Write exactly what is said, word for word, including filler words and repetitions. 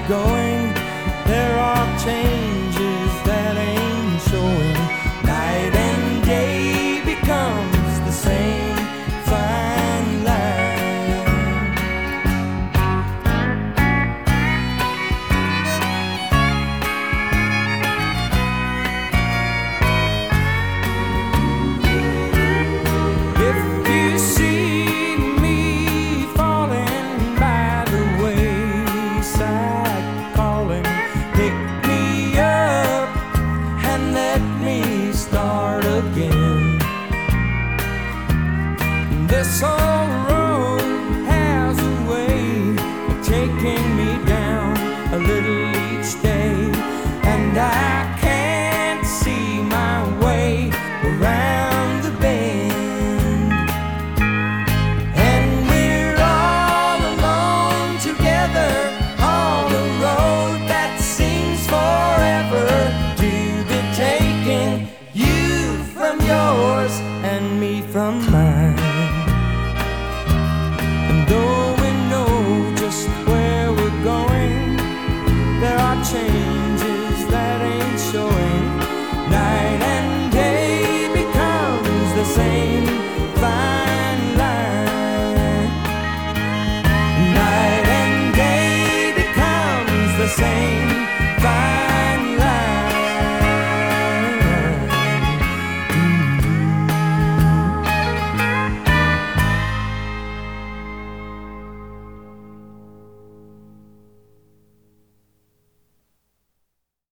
going. There are changes that ain't showing. Night and day becomes the same fine line. If you see me falling by the wayside, calling, pick me up and let me start again. This old road has a way of taking me down a little each day, and I can't see my way around the bend. And we're all alone together on a road that seems forever to be taking you from yours and me from mine. And though we know just where we're going, there are changes that ain't showing. Night and day becomes the same fine line. Night and day becomes the same